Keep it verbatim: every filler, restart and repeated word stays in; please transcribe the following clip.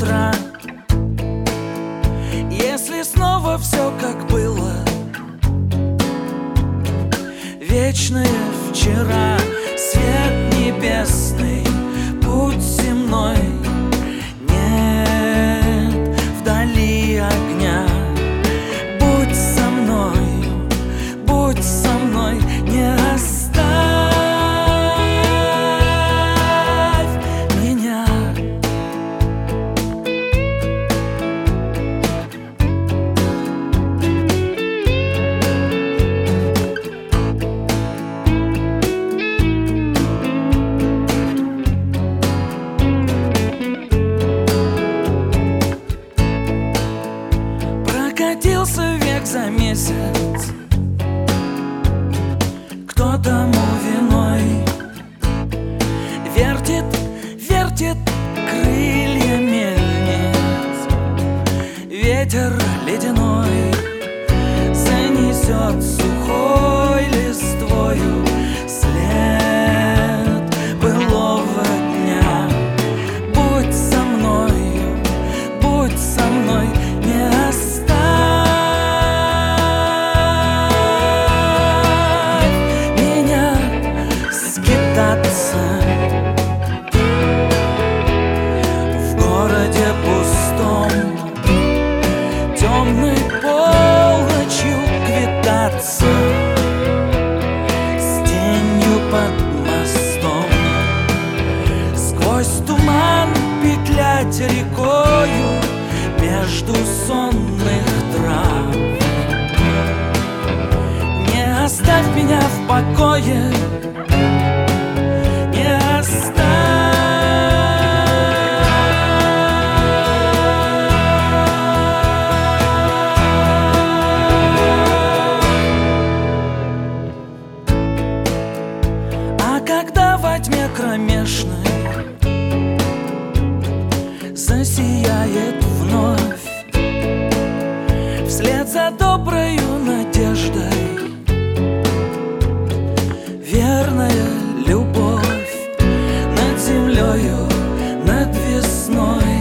утра. Если снова все как было, вечное вчера, свет небесный, путь земной, нет вдали огня. Будь со мной, будь со мной, не оставь меня. Прокатился век за месяц, кто тому виной? Вертит, вертит крылья мельниц, ветер ледяной занесет сухой листвою след былого дня. Будь со мною, будь со мной, не оставь меня скитаться в городе пустом, темной полночью квитаться с тенью под мостом, сквозь туман петлять рекою между сонных трав. Не оставь меня в покое, не оставь. А когда во тьме кромешной засияет вновь, вслед за доброю надеждой, верная любовь над землею, над весной.